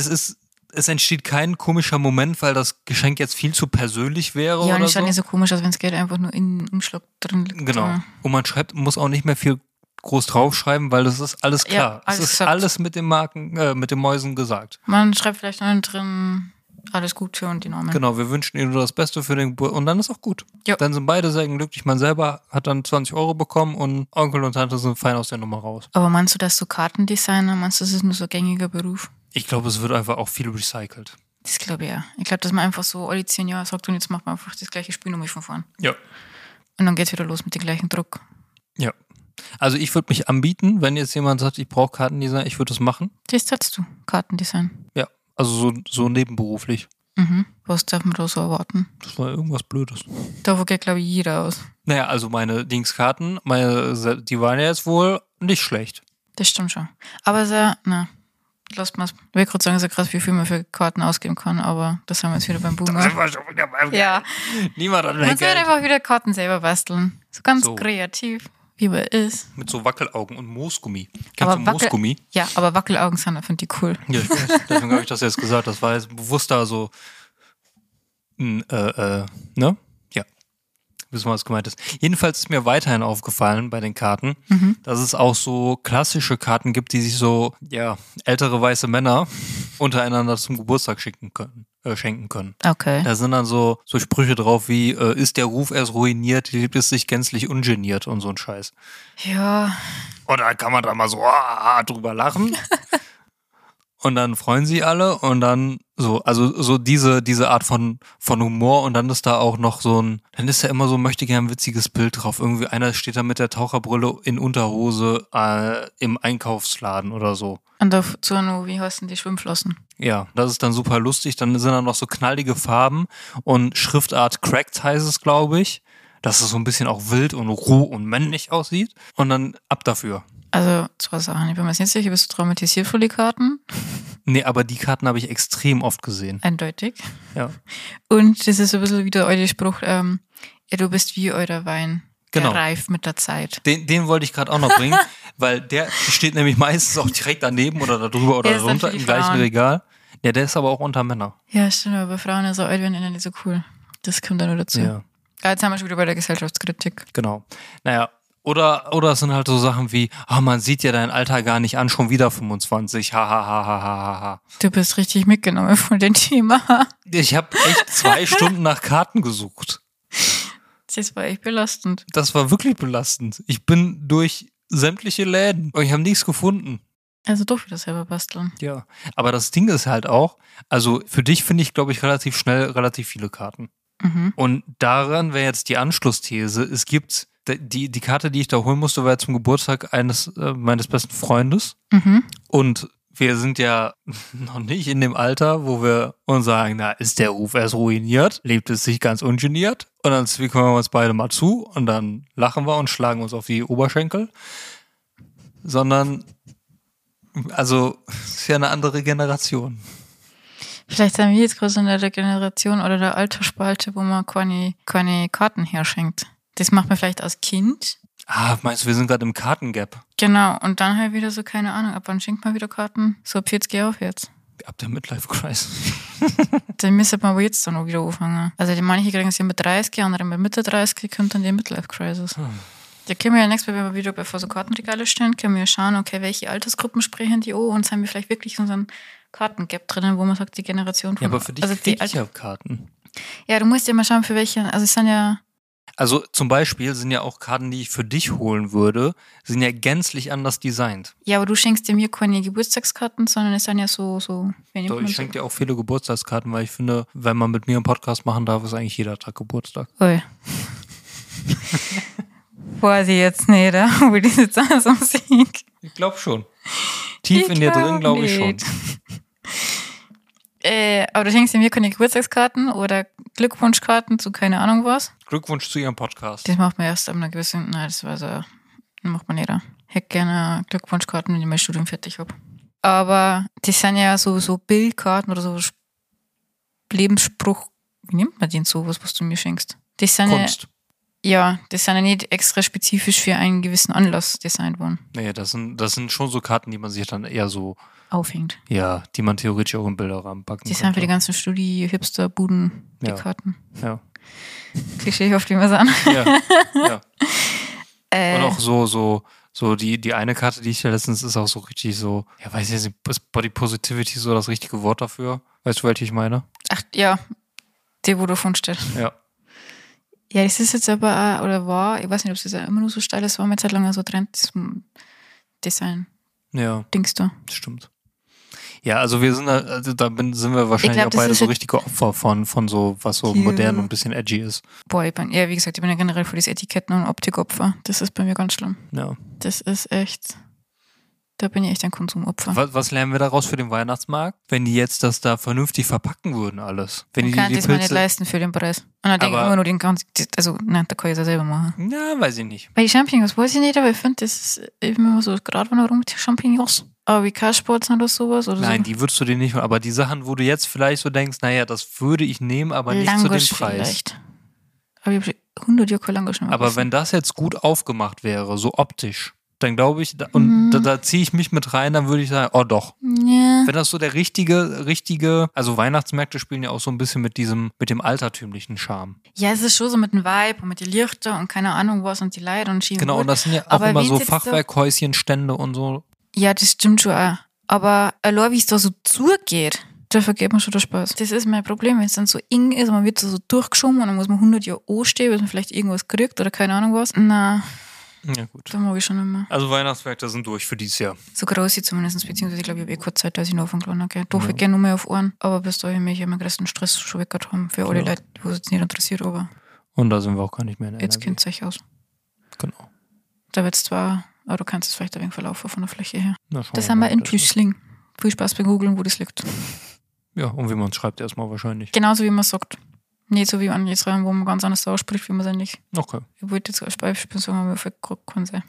Es entsteht kein komischer Moment, weil das Geschenk jetzt viel zu persönlich wäre. Ja, und oder es schaut so. nicht so komisch aus, wenn das Geld einfach nur in den Umschlag drin liegt. Genau. Und man muss auch nicht mehr viel groß draufschreiben, weil das ist alles klar. Ja, alles es ist gesagt. alles mit den mit den Mäusen gesagt. Man schreibt vielleicht noch drin, alles Gute und die Namen. Genau, wir wünschen Ihnen nur das Beste für den Geburtstag und dann ist auch gut. Ja. Dann sind beide sehr glücklich. Man selber hat dann 20 € bekommen und Onkel und Tante sind fein aus der Nummer raus. Aber meinst du, dass so Kartendesigner, meinst du, das ist nur so ein gängiger Beruf? Ich glaube, es wird einfach auch viel recycelt. Das glaube ich ja. Ich glaube, dass man einfach so alle 10 Jahre sagt, und jetzt macht man einfach das gleiche Spiel nochmal von vorn. Ja. Und dann geht's wieder los mit dem gleichen Druck. Ja. Also ich würde mich anbieten, wenn jetzt jemand sagt, ich brauche Kartendesign, ich würde das machen. Das tatst du, Kartendesign. Ja, also so nebenberuflich. Was darf man da so erwarten? Das war irgendwas Blödes. Davon geht, glaube ich, jeder aus. Naja, also meine Dingskarten, die waren ja jetzt wohl nicht schlecht. Das stimmt schon. Aber lasst mal. Ich will gerade sagen, so krass, wie viel man für Karten ausgeben kann, aber das haben wir jetzt wieder beim Boomer. Das war schon wieder beim Ja. Niemand hat mehr Man soll Geld. einfach wieder Karten selber basteln. So ganz So. kreativ, wie man ist. Mit so Wackelaugen und Moosgummi. Aber Kennst du Moosgummi? Ja, aber Wackelaugen sind, finde ich cool. Ja, ich weiß. Deswegen habe ich das jetzt gesagt. Das war jetzt bewusst da so, ne? Ja. Wissen wir, was gemeint ist. Jedenfalls ist mir weiterhin aufgefallen bei den Karten, dass es auch so klassische Karten gibt, die sich so, ja, ältere weiße Männer untereinander zum Geburtstag schenken können. Okay. Da sind dann so Sprüche drauf wie, ist der Ruf erst ruiniert, lebt es sich gänzlich ungeniert und so ein Scheiß. Ja. Und da kann man da mal so drüber lachen. Und dann freuen sie alle und dann so diese Art von Humor und dann ist da auch noch dann ist da immer so ein möchtegern witziges Bild drauf. Irgendwie einer steht da mit der Taucherbrille in Unterhose im Einkaufsladen oder so. Und dazu noch, wie heißen die Schwimmflossen? Ja, das ist dann super lustig. Dann sind da noch so knallige Farben und Schriftart Cracked heißt es, glaube ich. Dass es so ein bisschen auch wild und roh und männlich aussieht. Und dann ab dafür. Also, zwei Sachen. Ich bin mir jetzt nicht sicher, bist du traumatisiert von den Karten? Nee, aber die Karten habe ich extrem oft gesehen. Eindeutig. Ja. Und das ist ein bisschen wie der alte Spruch, ja, du bist wie euer Wein. Genau. Der reift mit der Zeit. Den wollte ich gerade auch noch bringen, weil der steht nämlich meistens auch direkt daneben oder darüber oder Der ist dann darunter für die im gleichen Frauen. Regal. Ja, der ist aber auch unter Männer. Ja, stimmt, aber bei Frauen ist so alt werden nicht so cool. Das kommt dann nur dazu. Ja, Jetzt haben wir schon wieder bei der Gesellschaftskritik. genau. Naja, oder es sind halt so Sachen wie, man sieht ja dein Alter gar nicht an, schon wieder 25. Ha, ha, ha, ha, ha, ha. Du bist richtig mitgenommen von dem Thema. Ich habe echt 2 Stunden nach Karten gesucht. Das war echt belastend. Das war wirklich belastend. Ich bin durch sämtliche Läden und ich habe nichts gefunden. Also doch wieder selber basteln. Ja, aber das Ding ist halt auch, also für dich finde ich, glaube ich, relativ schnell relativ viele Karten. Mhm. Und daran wäre jetzt die Anschlussthese, es gibt, die Karte, die ich da holen musste, war ja zum Geburtstag meines besten Freundes. Mhm. Und wir sind ja noch nicht in dem Alter, wo wir uns sagen, na, ist der Ruf erst ruiniert, lebt es sich ganz ungeniert und dann zwicken wir uns beide mal zu und dann lachen wir und schlagen uns auf die Oberschenkel. Sondern, also, es ist ja eine andere Generation. Vielleicht sind wir jetzt gerade so in der Generation oder der Altersspalte, wo man keine Karten herschenkt. Das macht man vielleicht als Kind. Meinst du, wir sind gerade im Kartengap? Genau, und dann halt wieder so, keine Ahnung, ab wann schenkt man wieder Karten? So ab 40 Jahre aufwärts. Ab der Midlife-Crisis. Dann müsste man aber jetzt dann auch wieder anfangen. Also die manche kriegen es ja mit 30, andere mit Mitte 30, kommt dann die Midlife-Crisis. Da können wir ja nächstes Mal, wenn wir wieder vor so Kartenregale stehen, können wir ja schauen, okay, welche Altersgruppen sprechen die und sind wir vielleicht wirklich so einen Kartengap drinnen, wo man sagt, die Generation von... Ja, aber für dich krieg ich ja Karten. Ja, du musst ja mal schauen, für welche, also es sind ja... Also zum Beispiel sind ja auch Karten, die ich für dich holen würde, sind ja gänzlich anders designt. Ja, aber du schenkst dir mir keine Geburtstagskarten, sondern es sind ja so wie nennt Doch, man ich so? schenke dir auch viele Geburtstagskarten, weil ich finde, wenn man mit mir einen Podcast machen darf, ist eigentlich jeder Tag Geburtstag. Ui. Weiß ich jetzt nicht, ob ich das jetzt alles Musik. Ich glaube schon. Tief in dir drin glaube ich schon. Aber du schenkst dir mir keine Geburtstagskarten oder Glückwunschkarten zu keine Ahnung was. Glückwunsch zu Ihrem Podcast. Das macht man erst ab einer gewissen, nein, das war so, macht man nicht. Ich hätte gerne Glückwunschkarten, wenn ich mein Studium fertig habe. Aber das sind ja so Bildkarten oder so Lebensspruch, wie nimmt man den so, was du mir schenkst? Das sind Kunst. Ja, das sind ja nicht extra spezifisch für einen gewissen Anlass designt worden. Nee, das sind schon so Karten, die man sich dann eher so, Aufhängt. ja, die man theoretisch auch im Bilderrahmen packen Die sind für die könnte. ganzen Studi-Hipster-Buden, die Ja. Karten. Ja. Klischee, auf die wir sind. Ja. Und auch so die eine Karte, die ich ja letztens ist auch so richtig so, ja, weiß ich nicht, ist Body Positivity so das richtige Wort dafür? Weißt du, welche ich meine? Ach, ja. Die, wo du von steht. Ja. Ja, das ist jetzt aber auch, oder war, ich weiß nicht, ob es jetzt immer nur so steil ist, war mir eine Zeit lang so Trend, das Design-Dings Ja, da. das stimmt. Ja, also wir sind sind wir wahrscheinlich glaub, auch das beide ist so jetzt- richtige Opfer von so, was so modern und ein bisschen edgy ist. Boah, wie gesagt, ich bin ja generell für das Etiketten- und Optikopfer. Das ist bei mir ganz schlimm. Ja. Das ist echt, da bin ich echt ein Konsumopfer. Was lernen wir daraus für den Weihnachtsmarkt? Wenn die jetzt das da vernünftig verpacken würden, alles. Wenn Man die kann die das mal nicht Pilze. leisten für den Preis. Und dann denke ich Aber- immer nur den ganzen, also nein, da kann ich es ja selber machen. Ja, weiß ich nicht. Bei den Champignons weiß ich nicht, aber ich finde, das ist immer so, gerade wenn er rum mit den Champignons. Aber wie Kaschsport oder sowas oder Nein, so. die würdest du dir nicht, aber die Sachen, wo du jetzt vielleicht so denkst, naja, das würde ich nehmen, aber nicht zu dem Langosch Preis. vielleicht. Aber ich habe 100 Jahre kein Langosch mehr Aber gegessen. wenn das jetzt gut aufgemacht wäre, so optisch, dann glaube ich, da ziehe ich mich mit rein, dann würde ich sagen, oh doch. Ja. Wenn das so der richtige, also Weihnachtsmärkte spielen ja auch so ein bisschen mit dem altertümlichen Charme. Ja, es ist schon so mit dem Vibe und mit den Lichter und keine Ahnung was und die Leute und Schienen. Genau, und das sind ja auch Aber immer wenn's so jetzt da- Fachwerkhäuschenstände und so. Ja, das stimmt schon auch. Aber allein wie es da so zugeht, da vergeht man schon den Spaß. Das ist mein Problem, wenn es dann so eng ist und man wird so durchgeschoben und dann muss man 100 Jahre anstehen, bis man vielleicht irgendwas kriegt oder keine Ahnung was. Na, Ja, gut. da mag ich schon immer. Also Weihnachtsmärkte sind durch für dieses Jahr. So groß zumindest, beziehungsweise ich glaube, ich habe kurz Zeit, dass ich noch anfangen kann. Okay. Doch, ich gehe nur mehr auf Ohren. Aber bis dahin möchte ich meinen größten Stress schon weggehört haben. Für alle Ja. Leute, die es jetzt nicht interessiert, aber Und da sind wir auch gar nicht mehr in jetzt NRW. kennt es euch aus. Genau. Da wird es zwar, aber du kannst es vielleicht ein wenig verlaufen von der Fläche her. Na, schauen Das wir haben wir mal, in ob das- Plüschling. Viel Spaß beim Googeln, wo das liegt. Ja, und wie man es schreibt erstmal wahrscheinlich. Genauso wie man sagt. Nicht so wie man jetzt rein, wo man ganz anders ausspricht, wie man es eigentlich. Okay. Ich wollte jetzt als Beispiel sagen, aber ich kann sein.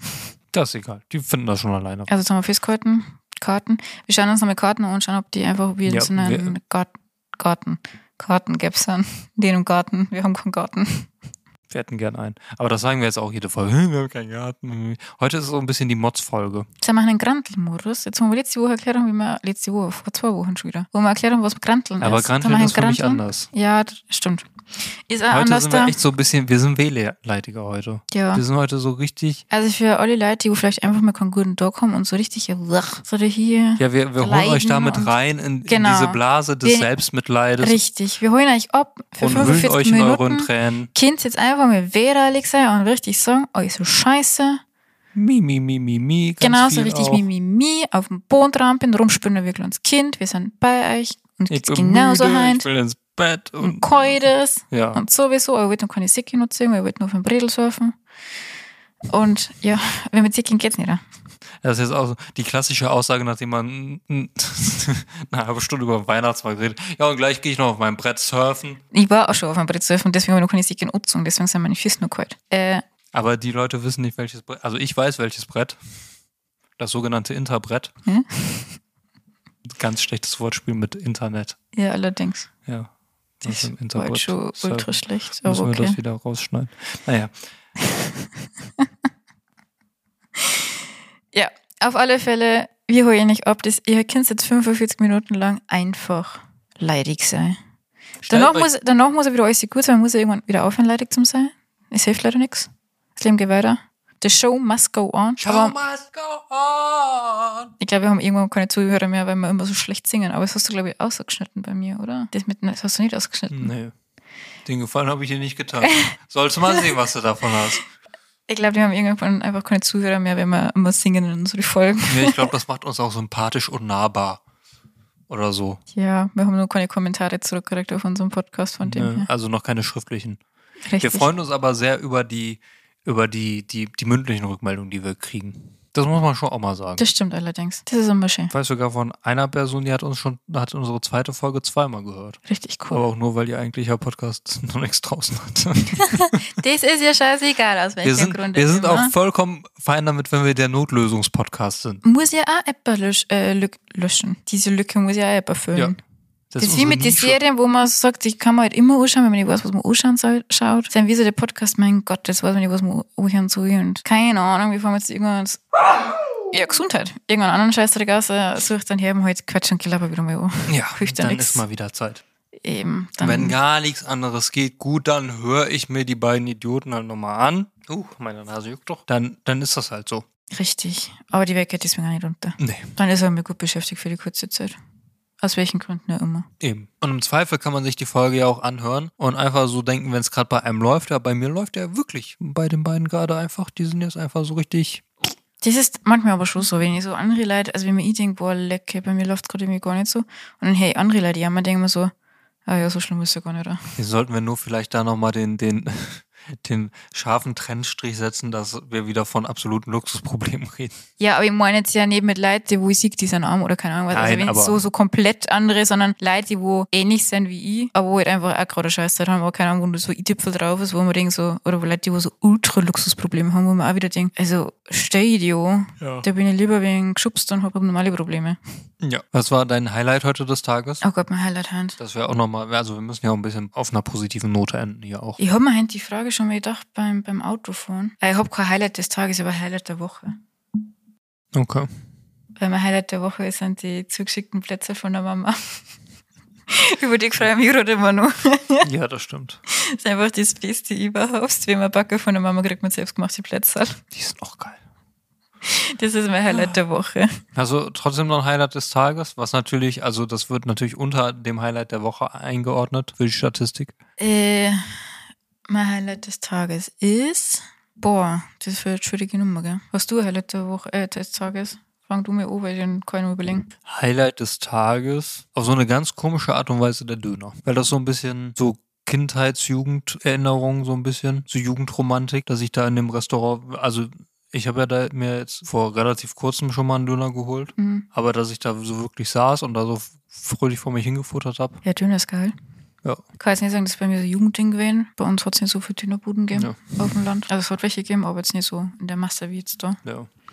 Das ist egal. Die finden das schon alleine. Also jetzt haben wir festgehalten, Karten. Wir schauen uns nochmal Karten an und schauen, ob die einfach wie in so einem Karten gäbe es dann. Den im Garten. Wir haben keinen Garten. Wir hätten gern einen. Aber das sagen wir jetzt auch jede Folge. Wir haben keinen Garten. Heute ist es so ein bisschen die Mods-Folge. Jetzt machen wir einen Grantl-Modus. Jetzt haben wir letzte Woche erklärt, vor 2 Wochen schon wieder, wo wir erklärt haben, was Granteln ist. Aber Granteln ist für mich anders. Ja, das stimmt. Ist auch heute anders sind wir da. echt so ein bisschen, wir sind wehleidiger heute. Ja. Wir sind heute so richtig... Also für alle Leute, die vielleicht einfach mal keinen guten Tag haben und so richtig so hier... Ja, wir holen euch damit rein in diese Blase des Selbstmitleides. Richtig, wir holen euch ab für und 45 euch in Minuten. euren Tränen. Könnt jetzt einfach mal wehreilig sein und richtig sagen, euch so scheiße. Mi. Genauso richtig mi, auf dem Boden trampeln, rumspülen wir als Kind, wir sind bei euch und geht's genauso heim. Ich will ins Bett und keudes ja. Und sowieso, ihr wollt noch keine Säcke nutzen, ihr wollt nur auf dem Bredel surfen. Und ja, wenn mit Säcken geht's nicht. Das ist jetzt auch so die klassische Aussage, nachdem man eine halbe Stunde über den Weihnachtsmarkt redet. Ja, und gleich gehe ich noch auf meinem Brett surfen. Ich war auch schon auf meinem Brett surfen, deswegen habe ich noch keine Säcke nutzen, deswegen sind meine Füße noch kalt. Aber die Leute wissen nicht, welches Brett. Also ich weiß, welches Brett. Das sogenannte Interbrett. Hm? Ganz schlechtes Wortspiel mit Internet. Ja, allerdings. Ja. Das war halt schon ultra schlecht. Müssen wir das wieder rausschneiden. Naja. Ja, auf alle Fälle, wir holen nicht ab. Ihr könnt jetzt 45 Minuten lang einfach leidig sein. Danach muss er wieder alles gut sein, man muss irgendwann wieder aufhören, leidig zu sein. Es hilft leider nichts. Das Leben geht weiter. The show must go on. Show must go on. Ich glaube, wir haben irgendwann keine Zuhörer mehr, weil wir immer so schlecht singen. Aber das hast du, glaube ich, ausgeschnitten bei mir, oder? Das hast du nicht ausgeschnitten. Nee. Den Gefallen habe ich dir nicht getan. Sollst du mal sehen, was du davon hast. Ich glaube, wir haben irgendwann einfach keine Zuhörer mehr, wenn wir immer singen in unsere Folgen. Nee, ich glaube, das macht uns auch sympathisch und nahbar. Oder so. Ja, wir haben nur keine Kommentare zurückgekriegt auf unserem Podcast von dem her. Also noch keine schriftlichen. Richtig. Wir freuen uns aber sehr über die mündlichen Rückmeldungen, die wir kriegen. Das muss man schon auch mal sagen. Das stimmt allerdings. Das ist immer schön. Ich weiß sogar von einer Person, die hat unsere zweite Folge 2-mal gehört. Richtig cool. Aber auch nur, weil ihr eigentlicher Podcast noch nichts draußen hat. Das ist ja scheißegal, aus welchem Grund. Wir sind auch vollkommen fein damit, wenn wir der Notlösungspodcast sind. Muss ja auch etwas löschen. Diese Lücke muss ja auch etwas füllen. Ja. Das ist wie mit den Serien, wo man sagt, ich kann man halt immer anschauen, wenn man nicht weiß, was man anschauen schaut. Dann wie so der Podcast, mein Gott, das weiß man nicht, was man anschauen soll. Und keine Ahnung, wie fahren wir jetzt irgendwann... Ja, Gesundheit. Irgendwann anderen Scheißdreck aus, suche ich dann her, halt Quatsch und Gelaber wieder mal an. Ja, dann ist mal wieder Zeit. Eben. Wenn gar nichts anderes geht, gut, dann höre ich mir die beiden Idioten halt nochmal an. Meine Nase juckt doch. Dann ist das halt so. Richtig. Aber die Welt geht deswegen auch nicht runter. Nee. Dann ist er mir gut beschäftigt für die kurze Zeit. Aus welchen Gründen ja immer. Eben. Und im Zweifel kann man sich die Folge ja auch anhören und einfach so denken, wenn es gerade bei einem läuft. Ja, bei mir läuft ja wirklich. Bei den beiden gerade einfach, die sind jetzt einfach so richtig... Das ist manchmal aber schon so, wenn ich so andere Leute, also wenn mir ich denke, boah, lecker, bei mir läuft gerade irgendwie gar nicht so. Und dann hey, andere Leute, die haben denken mir so, ah ja, so schlimm ist ja gar nicht da. Hier sollten wir nur vielleicht da nochmal den scharfen Trennstrich setzen, dass wir wieder von absoluten Luxusproblemen reden. Ja, aber ich meine jetzt ja nicht mit Leuten, wo ich sehe, die sind arm oder keine Ahnung was. Nein, also wenn so komplett andere, sondern Leute, die wo ähnlich sind wie ich, aber wo halt einfach auch gerade Scheiße haben, aber keine Ahnung, wo so i-Tüpfel drauf ist, wo man denkt so, oder wo Leute, die wo so ultra Luxusprobleme haben, wo man auch wieder denkt, also stell dir ja. Da bin ich lieber wegen geschubst und habe normale Probleme. Ja. Was war dein Highlight heute des Tages? Oh Gott, mein Highlight-Hand. Das wäre auch nochmal, also wir müssen ja auch ein bisschen auf einer positiven Note enden hier auch. Ich habe mir die Frage schon mal gedacht beim Autofahren. Ich habe kein Highlight des Tages, aber Highlight der Woche. Okay. Weil mein Highlight der Woche sind die zugeschickten Plätze von der Mama. Über die freue ich mich gerade immer noch. Ja, das stimmt. Das ist einfach das Beste überhaupt, wenn man Backe von der Mama kriegt mit selbstgemachte Plätze. Die sind auch geil. Das ist mein Highlight der Woche. Also trotzdem noch ein Highlight des Tages, was natürlich, also das wird natürlich unter dem Highlight der Woche eingeordnet für die Statistik. Mein Highlight des Tages ist... Boah, das wird eine schwierige Nummer, gell? Was du Highlight der Woche, des Tages? Fang du mir an, weil ich den kann ich überlegen. Highlight des Tages, auf so eine ganz komische Art und Weise der Döner. Weil das so ein bisschen so Kindheits-Jugenderinnerung, so ein bisschen, so Jugendromantik, dass ich da in dem Restaurant, also ich habe ja da mir jetzt vor relativ kurzem schon mal einen Döner geholt, aber dass ich da so wirklich saß und da so fröhlich vor mich hingefuttert habe. Ja, Döner ist geil. Ja. Ich kann jetzt nicht sagen, das ist bei mir so ein Jugendding gewesen. Bei uns hat es nicht so viele Dönerbuden gegeben auf dem Land. Also es hat welche gegeben, aber jetzt nicht so in der Masse wie jetzt da. Ja.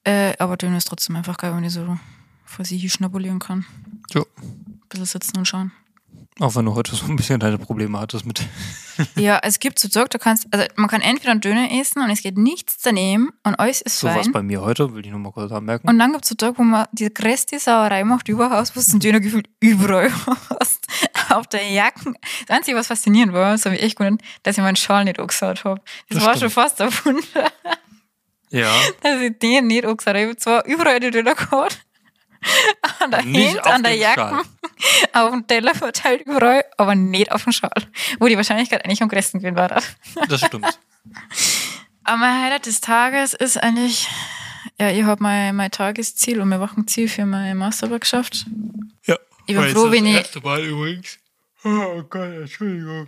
Aber Döner ist trotzdem einfach geil, wenn ich so vor sich hier schnabulieren kann. Ja. Ein bisschen sitzen und schauen. Auch wenn du heute so ein bisschen deine Probleme hattest mit. Ja, es gibt so Zeug, man kann entweder einen Döner essen und es geht nichts daneben und alles ist So war es fein. bei mir heute, will ich nur mal kurz anmerken. Und dann gibt es so Zeug, wo man die größte Sauerei macht überhaupt, wo du den Döner gefühlt überall hast. Auf der Jacke. Das Einzige, was faszinierend war, das habe ich echt gefunden, dass ich meinen Schal nicht angesagt habe. Das war stimmt. schon fast ein Wunder, Ja. dass ich den nicht angesagt habe. Ich habe zwar überall die Döner gehabt. An der Nicht Hand, auf an der dem Jacke, Schal. auf dem Teller verteilt überall, aber nicht auf dem Schal. Wo die Wahrscheinlichkeit eigentlich am größten gewesen war. Das stimmt. Aber mein Highlight des Tages ist eigentlich, ja, ich habe mein Tagesziel und mein Wochenziel für meine Masterarbeit geschafft. Ja. Ich bin froh, wenn ich... Das erste Mal übrigens. Oh Gott, Entschuldigung.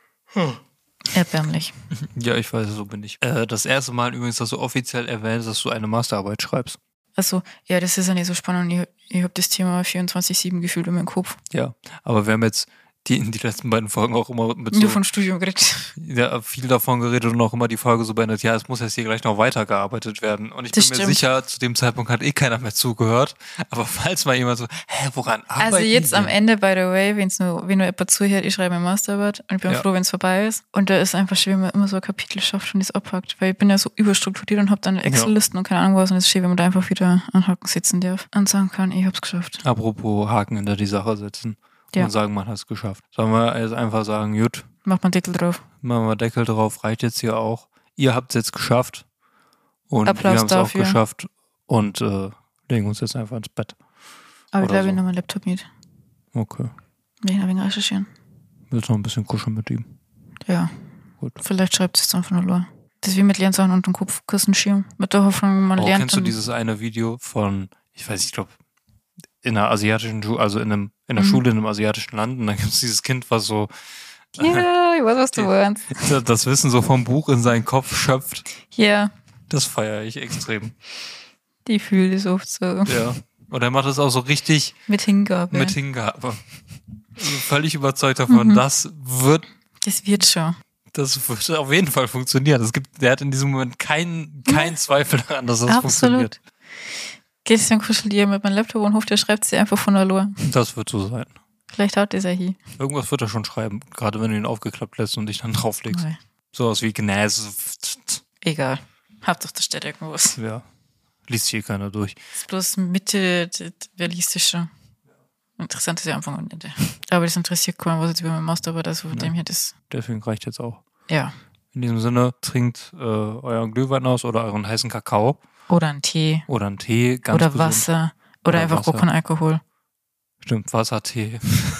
Erbärmlich. Ja, ich weiß, so bin ich. Das erste Mal übrigens, dass du offiziell erwähnst, dass du eine Masterarbeit schreibst. Also, ja, das ist ja nicht so spannend. Ich habe das Thema 24/7 gefühlt in meinem Kopf. Ja, aber wir haben jetzt in die letzten beiden Folgen auch immer mit Nur so von Studium geredet. ja, viel davon geredet und auch immer die Folge so beendet, ja, es muss jetzt hier gleich noch weitergearbeitet werden. Und ich Das bin mir stimmt. sicher, zu dem Zeitpunkt hat keiner mehr zugehört. Aber falls mal jemand so, woran arbeiten Also jetzt die am denn? Ende, by the way, wenn nur jemand zuhört, ich schreibe meine Masterarbeit und ich bin Ja. froh, wenn es vorbei ist. Und da ist einfach schön, wenn man immer so ein Kapitel schafft und das abhakt. Weil ich bin ja so überstrukturiert und habe dann Excel-Listen und keine Ahnung was. Und es ist schön, wenn man da einfach wieder an Haken sitzen darf und sagen kann, ich hab's geschafft. Apropos Haken hinter die Sache setzen Ja. und sagen, man hat es geschafft. Sollen wir jetzt einfach sagen, gut, Macht man Deckel drauf. machen wir Deckel drauf, reicht jetzt hier auch. Ihr habt es jetzt geschafft und Applaus wir haben es auch dafür. geschafft und legen uns jetzt einfach ins Bett. Aber ich Oder glaube, ich so. nehme meinen Laptop mit. Okay. Will ich noch ein wenig recherchieren. Willst du noch ein bisschen kuscheln mit ihm? Ja. Gut. Vielleicht schreibt es dann von der Lore. Das ist wie mit Lernsachen und dem Kopfkissenschirm. Mit der Hoffnung, man lernt Kennst du dann- dieses eine Video von, ich glaube, in einer asiatischen Schule, also in einer Schule in einem asiatischen Land und dann gibt es dieses Kind, was so Ja, ich weiß, was du meinst. das Wissen so vom Buch in seinen Kopf schöpft. Ja, Das feiere ich extrem. die fühlt es oft so. Ja. Und er macht es auch so richtig Mit Hingabe. mit Hingabe. Also völlig überzeugt davon, das wird Das wird schon. auf jeden Fall funktionieren. Der hat in diesem Moment keinen Zweifel daran, dass das funktioniert. Gehst du dann kuschelt ihr mit meinem Laptop und hofft, der schreibt sie einfach von der Lore. Das wird so sein. Vielleicht haut dieser hier. Irgendwas wird er schon schreiben, gerade wenn du ihn aufgeklappt lässt und dich dann drauflegst. Okay. Sowas wie Gnäse. Egal. Hauptsache, da steht irgendwas. Ja. Liest hier keiner durch. Das ist bloß Mitte, wer liest das schon? Interessant ist ja Anfang und Ende. Aber das interessiert keinen, was jetzt über mein Masterarbeit, also von dem her das, Deswegen reicht jetzt auch. ja. In diesem Sinne, trinkt euren Glühwein aus oder euren heißen Kakao Oder ein Tee. oder einen Tee. Ganz Oder gesund. Wasser. Oder einfach Wasser. gar kein Alkohol. Stimmt, Wasser, Tee.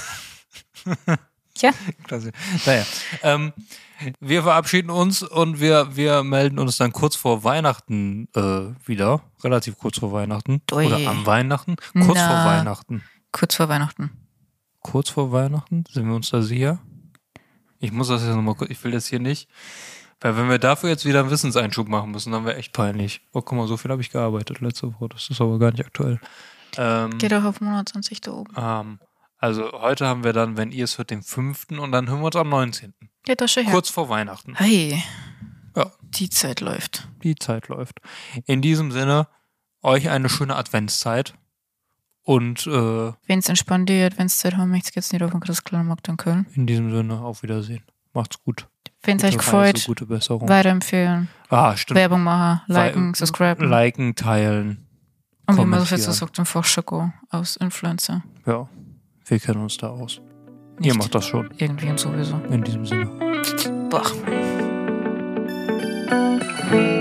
Ja. Klasse. Naja, wir verabschieden uns und wir melden uns dann kurz vor Weihnachten wieder. Relativ kurz vor Weihnachten. Ui. Oder am Weihnachten. Kurz Na. vor Weihnachten. Kurz vor Weihnachten. Kurz vor Weihnachten? Sind wir uns da sicher? Ich muss das jetzt nochmal kurz, ich will das hier nicht. Weil wenn wir dafür jetzt wieder einen Wissenseinschub machen müssen, dann wäre echt peinlich. Oh, guck mal, so viel habe ich gearbeitet letzte Woche. Das ist aber gar nicht aktuell. Geht auch auf Monatsansicht da oben. Also heute haben wir dann, wenn ihr es hört, den 5. und dann hören wir uns am 19. Geht das schon her. Kurz vor Weihnachten. Hey, Ja, die Zeit läuft. die Zeit läuft. In diesem Sinne, euch eine schöne Adventszeit und Wenn es entspannt die Adventszeit haben möchtest, geht's nicht auf den Christkindlmarkt in Köln. in diesem Sinne auf Wiedersehen. Macht's gut. Wenn es euch Gute gefällt, Reise, gute Besserung. weiterempfehlen, Stimmt. Werbung machen, liken, subscriben. Liken, teilen. Und wie man so viel kommentieren. so sagt, im Fachjargon aus Influencer. Ja, wir kennen uns da aus. Ihr Nicht macht das schon. irgendwie und sowieso. In diesem Sinne. Boah.